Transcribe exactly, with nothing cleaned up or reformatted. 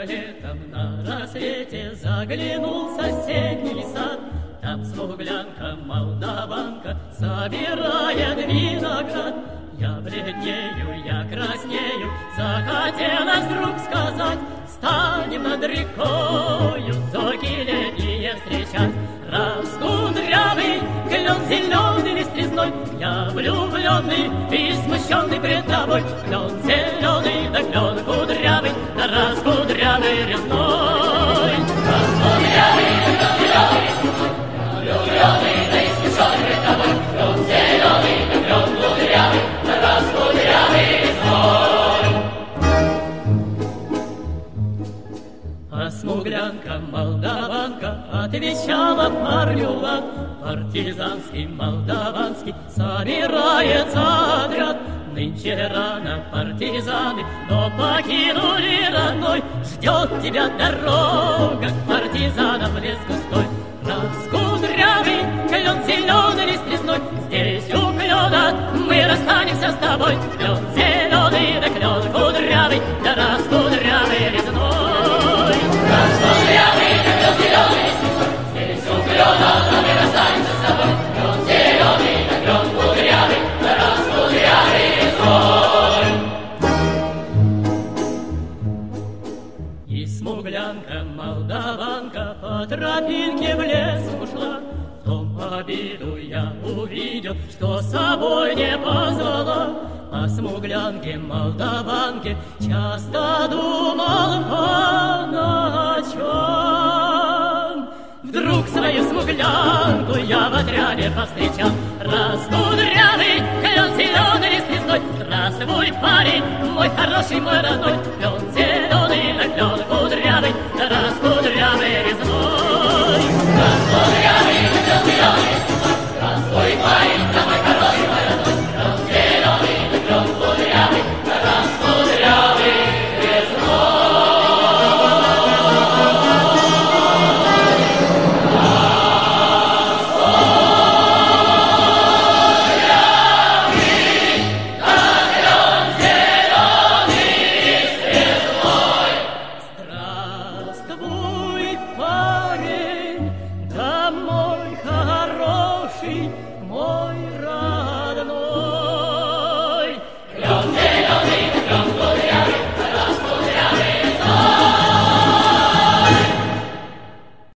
летом на рассвете заглянул в соседний сад. Там смуглянка, молдаванка собирает виноград. Я бледнею, я краснею, захотелось вдруг сказать: станем над рекою соки летние встречать. Раскудрявый клен зеленый листвизной, я влюбленный и смущенный пред тобой. Клен зеленый, да клен кудрявый, да раскудрявый резной. Раскудрявый, да клен зеленый, влюбленный, да и смущенный пред тобой. Клен зеленый, да клен кудрявый, да раскудрявый резной. А смуглянка, молдаванка отвечала парню лад. Партизанский, молдаванский собирается отряд. Нынче рано партизаны, но покинули родной. Ждет тебя дорога к партизанам в лес густой. Раскудрявый клен зеленый лист резной, здесь у клена мы расстанемся с тобой. Клен зеленый, да клен кудрявый, да раскудрявый резной. Раскудрявый, да клен зеленый лист резной, здесь у клена мы расстанемся с тобой. Клен зеленый, да клен кудрявый, да раскудрявый резной. И смуглянка, молдаванка по тропинке в лес ушла. В том обиду я увидел, что с собой не позвала. О смуглянке, молдаванке часто думал по ночам. Вдруг свою смуглянку я в отряде повстречал. Раскудрявый клен зеленый лист резной, здравствуй, парень, мой хороший, мой родной. Клен зеленый,